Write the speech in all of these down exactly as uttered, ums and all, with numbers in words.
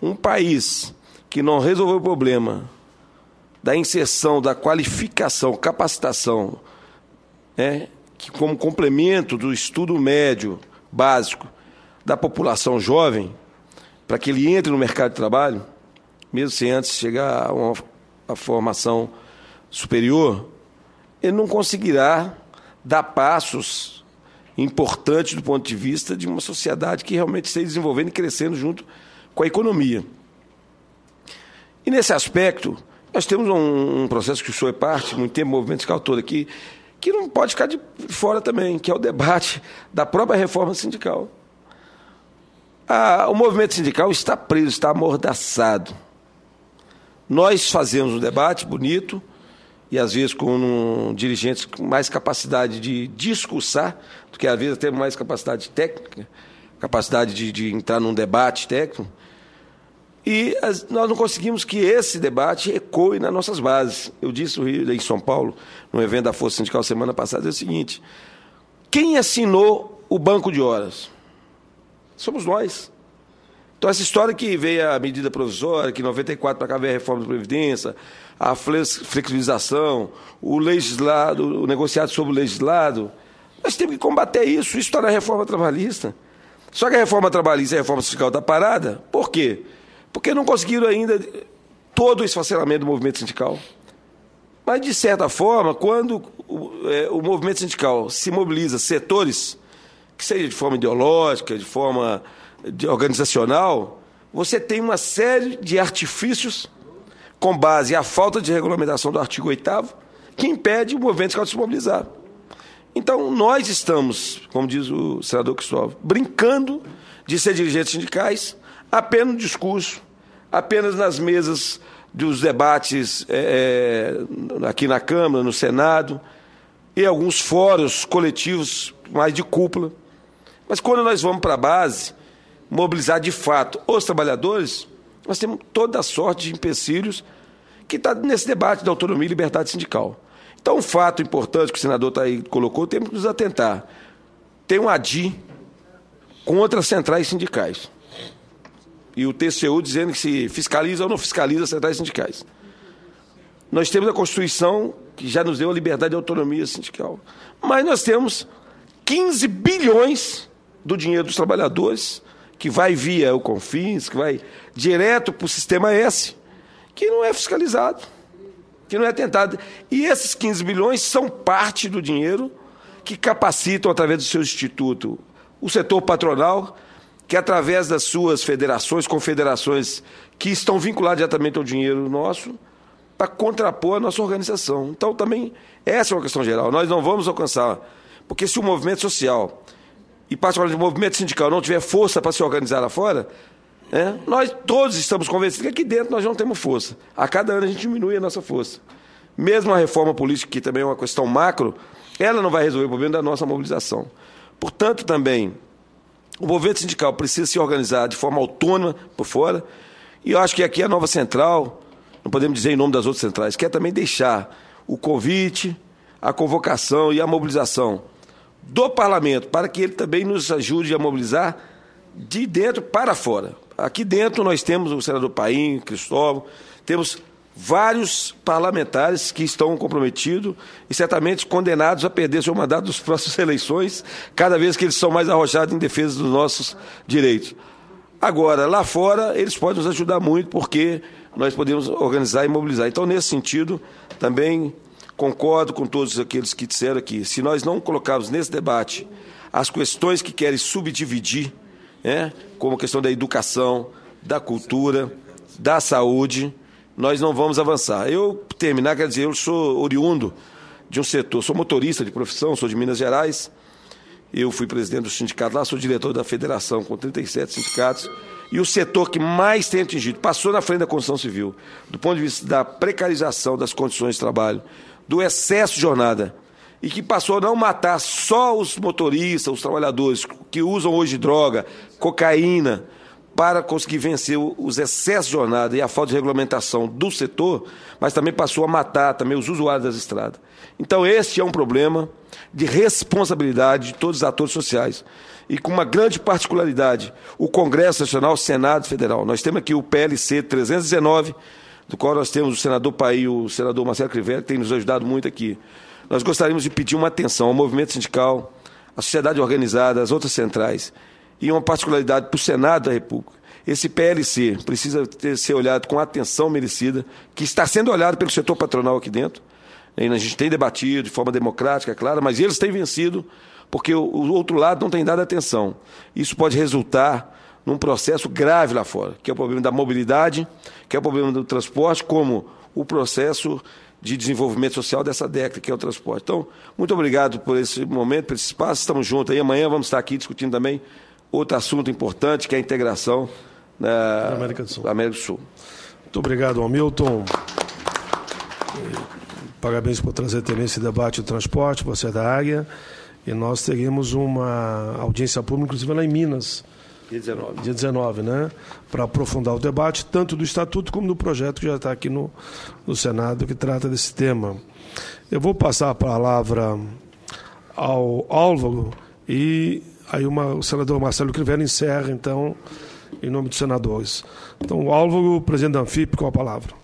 Um país que não resolveu o problema da inserção, da qualificação, capacitação, né, que como complemento do estudo médio básico da população jovem, para que ele entre no mercado de trabalho, mesmo sem antes chegar a uma a formação superior, ele não conseguirá dar passos importantes do ponto de vista de uma sociedade que realmente esteja desenvolvendo e crescendo junto com a economia. E nesse aspecto, nós temos um, um processo que o senhor é parte, muito tempo, o movimento sindical todo aqui, que não pode ficar de fora também, que é o debate da própria reforma sindical. Ah, o movimento sindical está preso, está amordaçado. Nós fazemos um debate bonito, e às vezes com um, dirigentes com mais capacidade de discursar, do que às vezes temos mais capacidade técnica, capacidade de, de entrar num debate técnico, e as, nós não conseguimos que esse debate ecoe nas nossas bases. Eu disse no Rio, em São Paulo, no evento da Força Sindical semana passada, é o seguinte: quem assinou o banco de horas? Somos nós. Então, essa história que veio a medida provisória, que em noventa e quatro para cá veio a reforma da Previdência, a flexibilização, o legislado, o negociado sobre o legislado, nós temos que combater isso. Isso está na reforma trabalhista. Só que a reforma trabalhista e a reforma sindical está parada. Por quê? Porque não conseguiram ainda todo o esfacelamento do movimento sindical. Mas, de certa forma, quando o, é, o movimento sindical se mobiliza setores, que seja de forma ideológica, de forma de organizacional, você tem uma série de artifícios com base à falta de regulamentação do artigo oitavo que impede o movimento sindical de se mobilizar. Então, nós estamos, como diz o senador Cristóvão, brincando de ser dirigentes sindicais apenas no discurso, apenas nas mesas dos debates é, aqui na Câmara, no Senado, e alguns fóruns coletivos mais de cúpula. Mas quando nós vamos para a base, mobilizar de fato os trabalhadores, nós temos toda a sorte de empecilhos que está nesse debate da autonomia e liberdade sindical. Então, um fato importante que o senador tá aí, colocou, temos que nos atentar. Tem um A D I contra as centrais sindicais. E o T C U dizendo que se fiscaliza ou não fiscaliza as centrais sindicais. Nós temos a Constituição, que já nos deu a liberdade e a autonomia sindical. Mas nós temos quinze bilhões do dinheiro dos trabalhadores, que vai via o Confins, que vai direto para o Sistema S, que não é fiscalizado, que não é atentado. E esses quinze bilhões são parte do dinheiro que capacitam, através do seu instituto, o setor patronal, que através das suas federações, confederações, que estão vinculadas diretamente ao dinheiro nosso, para contrapor a nossa organização. Então, também, essa é uma questão geral. Nós não vamos alcançar, porque se o movimento social, e particularmente o movimento sindical, não tiver força para se organizar lá fora, né, nós todos estamos convencidos que aqui dentro nós não temos força. A cada ano a gente diminui a nossa força. Mesmo a reforma política, que também é uma questão macro, ela não vai resolver o problema da nossa mobilização. Portanto, também, o movimento sindical precisa se organizar de forma autônoma por fora, e eu acho que aqui a nova central, não podemos dizer em nome das outras centrais, quer também deixar o convite, a convocação e a mobilização do parlamento, para que ele também nos ajude a mobilizar de dentro para fora. Aqui dentro nós temos o senador Paim, Cristóvão, temos vários parlamentares que estão comprometidos e certamente condenados a perder seu mandato nas próximas eleições, cada vez que eles são mais arrojados em defesa dos nossos direitos. Agora, lá fora, eles podem nos ajudar muito, porque nós podemos organizar e mobilizar. Então, nesse sentido, também concordo com todos aqueles que disseram aqui, se nós não colocarmos nesse debate as questões que querem subdividir, né, como a questão da educação, da cultura, da saúde, nós não vamos avançar. Eu, terminar, quer dizer, eu sou oriundo de um setor, sou motorista de profissão, sou de Minas Gerais, eu fui presidente do sindicato lá, sou diretor da federação com trinta e sete sindicatos, e o setor que mais tem atingido, passou na frente da construção civil, do ponto de vista da precarização das condições de trabalho, do excesso de jornada, e que passou a não matar só os motoristas, os trabalhadores que usam hoje droga, cocaína, para conseguir vencer os excessos de jornada e a falta de regulamentação do setor, mas também passou a matar também os usuários das estradas. Então, esse é um problema de responsabilidade de todos os atores sociais. E com uma grande particularidade, o Congresso Nacional, o Senado Federal. Nós temos aqui o P L C trezentos e dezenove, do qual nós temos o senador Paí, o senador Marcelo Crivella, que tem nos ajudado muito aqui. Nós gostaríamos de pedir uma atenção ao movimento sindical, à sociedade organizada, às outras centrais, e uma particularidade para o Senado da República. Esse P L C precisa ter, ser olhado com a atenção merecida, que está sendo olhado pelo setor patronal aqui dentro. E a gente tem debatido de forma democrática, claro, mas eles têm vencido porque o, o outro lado não tem dado atenção. Isso pode resultar num processo grave lá fora, que é o problema da mobilidade, que é o problema do transporte, como o processo de desenvolvimento social dessa década, que é o transporte. Então, muito obrigado por esse momento, por esse espaço. Estamos juntos aí. Amanhã vamos estar aqui discutindo também outro assunto importante, que é a integração na América do Sul. América do Sul. Muito obrigado, Hamilton. Parabéns por trazer também esse debate do transporte, você é da área. E nós teremos uma audiência pública, inclusive lá em Minas. Dia dezenove. Dia dezenove, né? Para aprofundar o debate, tanto do Estatuto como do projeto que já está aqui no, no Senado, que trata desse tema. Eu vou passar a palavra ao Álvaro e aí uma, o senador Marcelo Crivella encerra, então, em nome dos senadores. Então, o Álvaro, presidente da Anfip, com a palavra.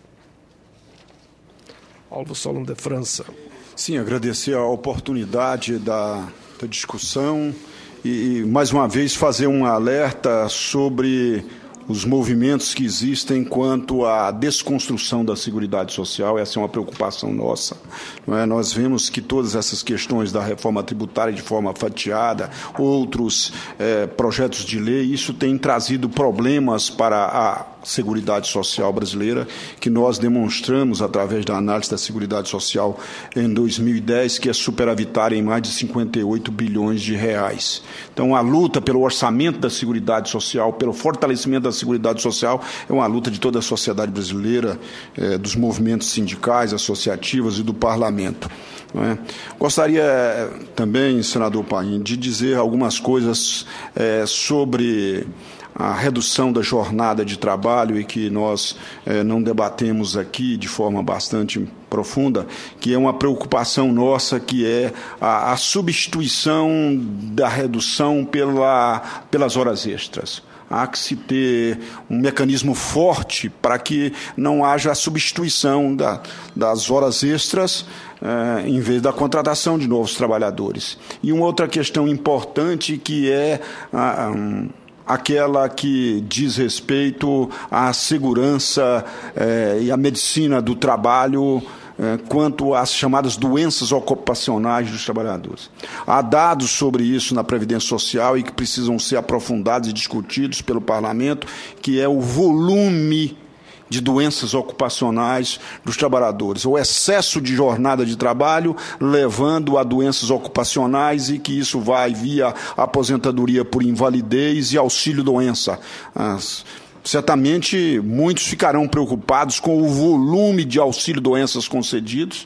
Álvaro Solon de França. Sim, agradecer a oportunidade da, da discussão e, mais uma vez, fazer um alerta sobre os movimentos que existem quanto à desconstrução da Seguridade Social. Essa é uma preocupação nossa. Não é? Nós vemos que todas essas questões da reforma tributária de forma fatiada, outros é, projetos de lei, isso tem trazido problemas para a Seguridade Social brasileira, que nós demonstramos através da análise da Seguridade Social em dois mil e dez, que é superavitária em mais de cinquenta e oito bilhões de reais. Então, a luta pelo orçamento da Seguridade Social, pelo fortalecimento da Seguridade Social, é uma luta de toda a sociedade brasileira, é, dos movimentos sindicais, associativos e do parlamento. Não é? Gostaria também, senador Paim, de dizer algumas coisas é, sobre a redução da jornada de trabalho e que nós eh, não debatemos aqui de forma bastante profunda, que é uma preocupação nossa, que é a, a substituição da redução pela, pelas horas extras. Há que se ter um mecanismo forte para que não haja a substituição da, das horas extras eh, em vez da contratação de novos trabalhadores. E uma outra questão importante que é a, um, aquela que diz respeito à segurança eh, e à medicina do trabalho eh, quanto às chamadas doenças ocupacionais dos trabalhadores. Há dados sobre isso na Previdência Social e que precisam ser aprofundados e discutidos pelo Parlamento, que é o volume de doenças ocupacionais dos trabalhadores, o excesso de jornada de trabalho levando a doenças ocupacionais e que isso vai via aposentadoria por invalidez e auxílio-doença. As, certamente muitos ficarão preocupados com o volume de auxílio-doenças concedidos,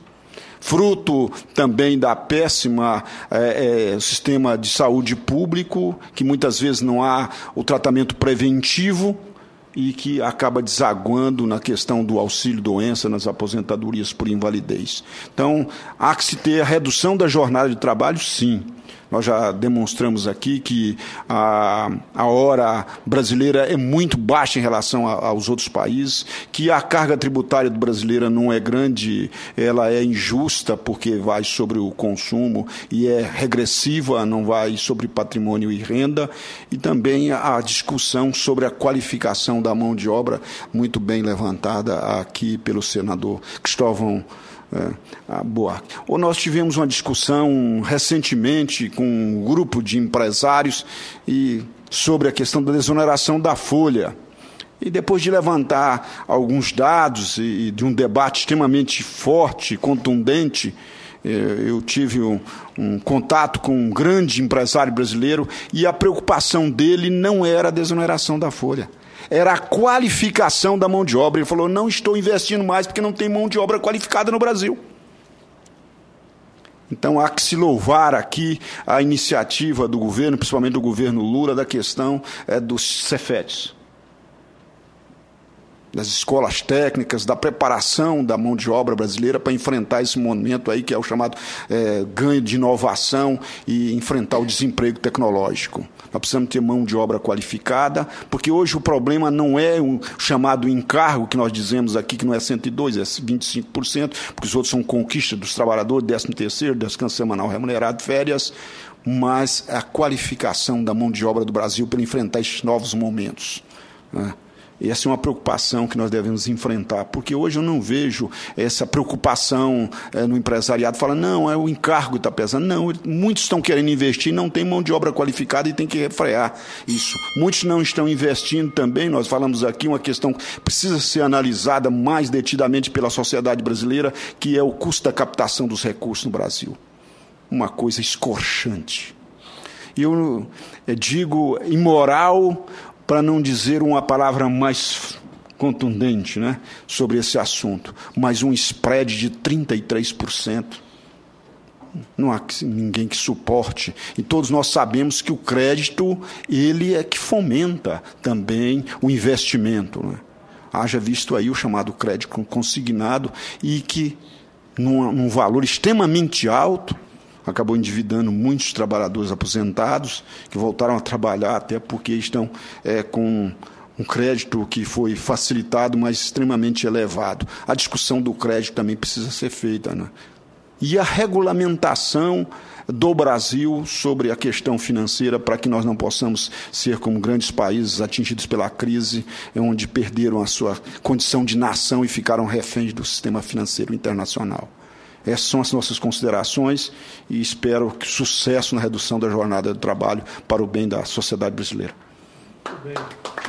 fruto também da péssima é, é, sistema de saúde público, que muitas vezes não há o tratamento preventivo, e que acaba desaguando na questão do auxílio-doença, nas aposentadorias por invalidez. Então, há que se ter a redução da jornada de trabalho, sim. Nós já demonstramos aqui que a, a hora brasileira é muito baixa em relação a, aos outros países, que a carga tributária do brasileira não é grande, ela é injusta porque vai sobre o consumo e é regressiva, não vai sobre patrimônio e renda, e também a discussão sobre a qualificação da mão de obra, muito bem levantada aqui pelo senador Cristóvão É, boa. Ou nós tivemos uma discussão recentemente com um grupo de empresários e sobre a questão da desoneração da folha. E depois de levantar alguns dados e de um debate extremamente forte, contundente, eu tive um, um contato com um grande empresário brasileiro e a preocupação dele não era a desoneração da folha. Era a qualificação da mão de obra. Ele falou, não estou investindo mais porque não tem mão de obra qualificada no Brasil. Então, há que se louvar aqui a iniciativa do governo, principalmente do governo Lula, da questão é, dos Cefetes, das escolas técnicas, da preparação da mão de obra brasileira para enfrentar esse momento aí que é o chamado é, ganho de inovação e enfrentar o desemprego tecnológico. Nós precisamos ter mão de obra qualificada, porque hoje o problema não é um chamado encargo, que nós dizemos aqui que não é cento e dois, é vinte e cinco por cento, porque os outros são conquista dos trabalhadores, décimo terceiro, descanso semanal remunerado, férias, mas a qualificação da mão de obra do Brasil para enfrentar esses novos momentos, né? Essa é uma preocupação que nós devemos enfrentar, porque hoje eu não vejo essa preocupação é, no empresariado, falando, não, é o encargo que está pesando. Não, muitos estão querendo investir, não tem mão de obra qualificada e tem que refrear isso. Muitos não estão investindo também, nós falamos aqui uma questão que precisa ser analisada mais detidamente pela sociedade brasileira, que é o custo da captação dos recursos no Brasil. Uma coisa escorchante. Eu, eu digo imoral, para não dizer uma palavra mais contundente, né, sobre esse assunto, mas um spread de trinta e três por cento. Não há ninguém que suporte. E todos nós sabemos que o crédito, ele é que fomenta também o investimento, né? Haja visto aí o chamado crédito consignado, e que, num, num valor extremamente alto, acabou endividando muitos trabalhadores aposentados que voltaram a trabalhar até porque estão é, com um crédito que foi facilitado, mas extremamente elevado. A discussão do crédito também precisa ser feita, né? E a regulamentação do Brasil sobre a questão financeira, para que nós não possamos ser como grandes países atingidos pela crise, onde perderam a sua condição de nação e ficaram reféns do sistema financeiro internacional. Essas são as nossas considerações e espero que sucesso na redução da jornada de trabalho para o bem da sociedade brasileira. Muito bem.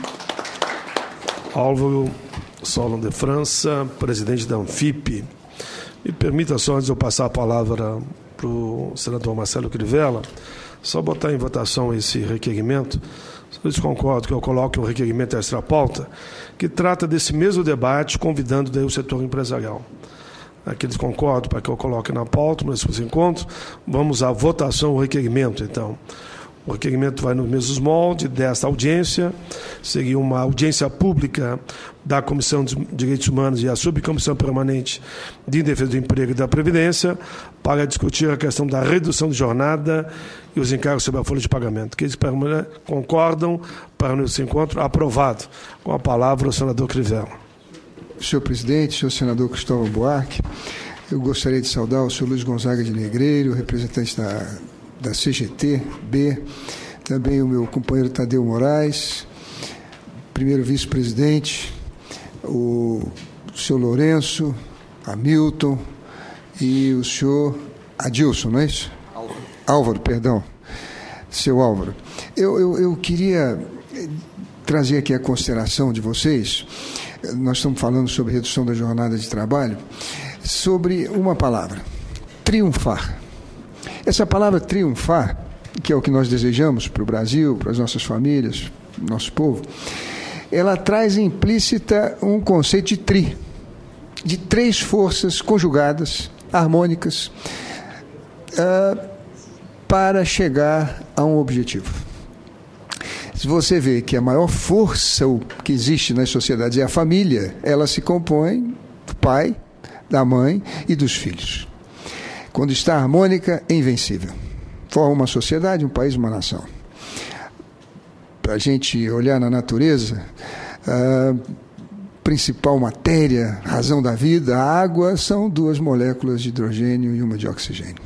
Álvaro Solon de França, presidente da Anfip. Me permita só, antes de eu passar a palavra para o senador Marcelo Crivella, só botar em votação esse requerimento. Eles concordam que eu coloque um requerimento extra-pauta que trata desse mesmo debate, convidando daí o setor empresarial. Aqueles concordam para que eu coloque na pauta, mas nos encontros, vamos à votação, o requerimento, então. O requerimento vai no mesmo molde desta audiência, seria uma audiência pública da Comissão de Direitos Humanos e a Subcomissão Permanente de Defesa do Emprego e da Previdência, para discutir a questão da redução de jornada e os encargos sobre a folha de pagamento. Que eles concordam para nesse encontro, aprovado. Com a palavra o senador Crivella. Senhor presidente, senhor senador Cristóvão Buarque, eu gostaria de saudar o senhor Luiz Gonzaga de Negreiro, representante da, da C G T B, também o meu companheiro Tadeu Moraes, primeiro vice-presidente, o senhor Lourenço, Hamilton e o senhor Adilson, não é isso? Álvaro. Álvaro, perdão. Seu Álvaro. Eu, eu, eu queria trazer aqui a consideração de vocês. Nós estamos falando sobre redução da jornada de trabalho, sobre uma palavra, triunfar. Essa palavra triunfar, que é o que nós desejamos para o Brasil, para as nossas famílias, nosso povo, ela traz implícita um conceito de tri, de três forças conjugadas, harmônicas, uh, para chegar a um objetivo. Se você vê que a maior força que existe nas sociedades é a família, ela se compõe do pai, da mãe e dos filhos. Quando está harmônica, é invencível. Forma uma sociedade, um país, uma nação. Para a gente olhar na natureza, a principal matéria, razão da vida, a água, são duas moléculas de hidrogênio e uma de oxigênio.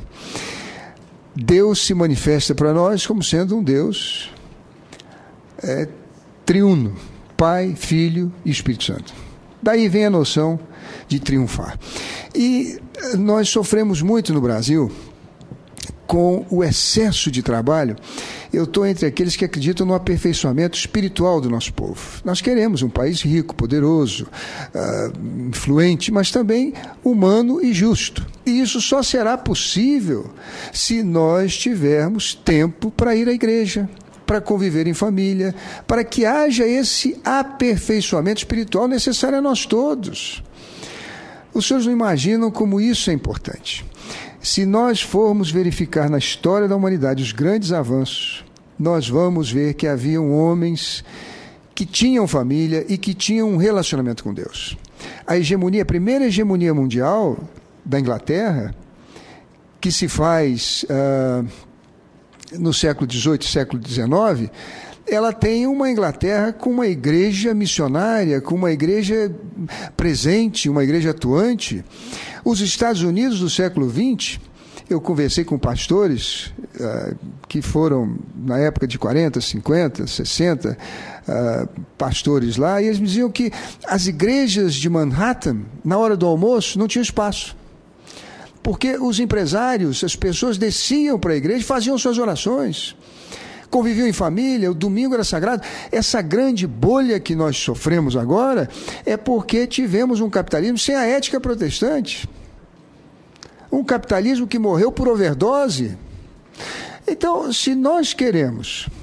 Deus se manifesta para nós como sendo um Deus é, triuno, Pai, Filho e Espírito Santo. Daí vem a noção de triunfar. E nós sofremos muito no Brasil com o excesso de trabalho. Eu estou entre aqueles que acreditam no aperfeiçoamento espiritual do nosso povo. Nós queremos um país rico, poderoso, uh, influente, mas também humano e justo. E isso só será possível se nós tivermos tempo para ir à igreja, para conviver em família, para que haja esse aperfeiçoamento espiritual necessário a nós todos. Os senhores não imaginam como isso é importante. Se nós formos verificar na história da humanidade os grandes avanços, nós vamos ver que haviam homens que tinham família e que tinham um relacionamento com Deus. A hegemonia, a primeira hegemonia mundial da Inglaterra, que se faz uh, no século dezoito, século dezenove, ela tem uma Inglaterra com uma igreja missionária, com uma igreja presente, uma igreja atuante. Os Estados Unidos do século vinte, eu conversei com pastores uh, que foram, na época de quarenta, cinquenta, sessenta, uh, pastores lá, e eles me diziam que as igrejas de Manhattan, na hora do almoço, não tinham espaço. Porque os empresários, as pessoas desciam para a igreja e faziam suas orações. Conviviam em família, o domingo era sagrado. Essa grande bolha que nós sofremos agora é porque tivemos um capitalismo sem a ética protestante. Um capitalismo que morreu por overdose. Então, se nós queremos